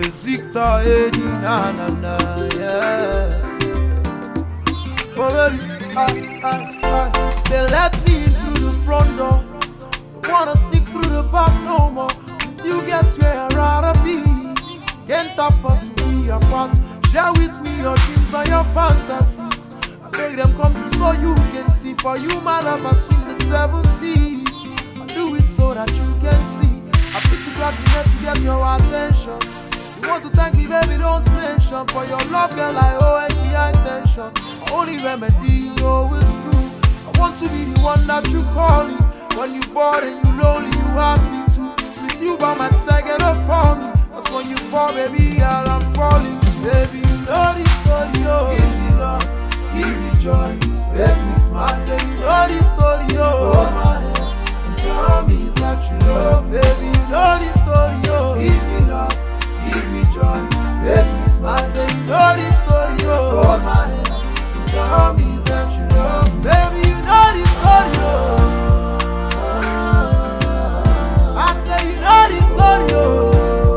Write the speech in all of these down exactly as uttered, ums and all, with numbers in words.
It's Victor Eddie, na na na, yeah. Oh baby, I, I, I, they let me in through the front door. Don't wanna sneak through the back no more. With you, guess where I'd rather be. Can't afford to be apart. Share with me your dreams and your fantasies. I make them come true so you can see. For you, my love, I swim the seven seas. I do it so that you can see. I put to grab the net to get your attention. You want to thank me, baby, don't mention. For your love, girl, I owe any attention. My only remedy, you know, is true. I want to be the one that you call me. When you bored and you lonely, you happy too. With you by my side, get up for me. Cause when you fall, baby, girl, I'm falling too. Baby, you know this story, oh. Give me love, give me joy, make me smile. I say you know this story, oh. Hold my hands and tell me that you love. Baby, you know this story, oh. Give me love, give me joy, make me smile. I say you know this story, oh. Hold my hands and tell me that you love. Baby, you know this story, oh. I say you know this story, oh.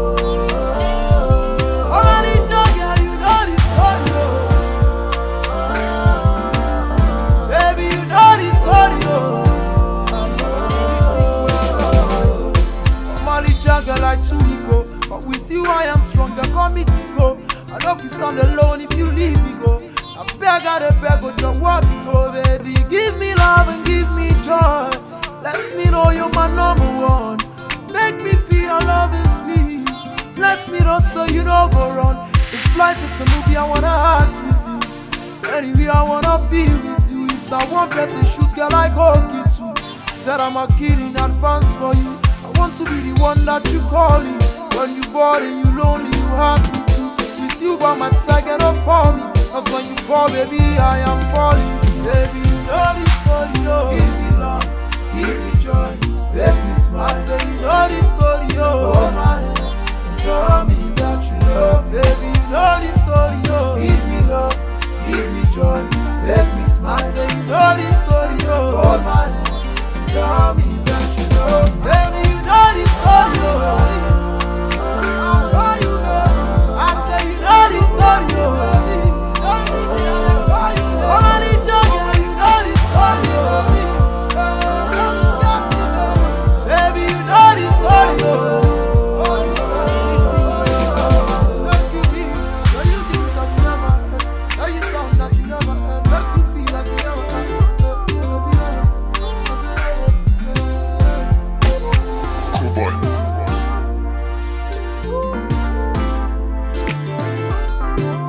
Like two go, but with you I am stronger. Call me to go. I love you stand alone if you leave me go. I beg, I beg, go your word go, baby. Give me love and give me joy. Let me know you're my number one. Make me feel your love is free. Let me know so you don't go wrong. If life is a movie, I wanna act with you. Anyway, I wanna be with you. If that one person shoots, girl, I go get you. Said I'm a kid in advance for you. I want to be the one that you call in. When you bored and you lonely, you happy too. With you by my side, get up for me. Cause when you fall, baby, I am falling too. Baby, you know this story, oh. Give me love, give me joy, make me smile. I say you know this story, oh. Hold my hands and tell me that you love. Baby, you know this story, oh. Give me love, give me joy, make me smile. I say you know this story, oh. Hold my hands and tell me that you love. Baby, you know this story, oh. I say you know this story, oh. Oh, my little girl, you know this story, oh. Baby, you know this story, oh. Make you feel, know you things that you never heard. Know you sound that you never heard. Make you feel like you never heard. Boy.